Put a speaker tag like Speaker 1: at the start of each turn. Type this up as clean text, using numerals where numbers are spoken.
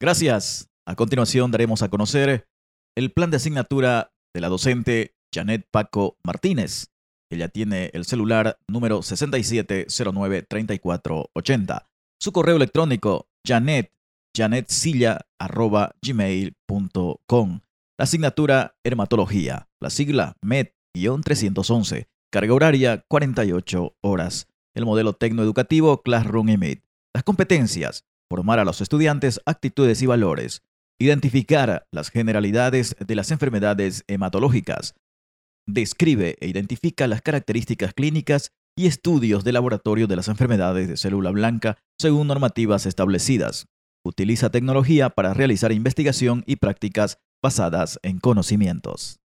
Speaker 1: Gracias. A continuación daremos a conocer el plan de asignatura de la docente Janet Paco Martínez. Ella tiene el celular número 6709-3480. Su correo electrónico janetsilla@gmail.com. La asignatura Hermatología, la sigla MED-311. Carga horaria 48 horas. El modelo tecnoeducativo Classroom y Meet. Las competencias: formar a los estudiantes actitudes y valores, identificar las generalidades de las enfermedades hematológicas, describe e identifica las características clínicas y estudios de laboratorio de las enfermedades de célula blanca según normativas establecidas. Utiliza tecnología para realizar investigación y prácticas basadas en conocimientos.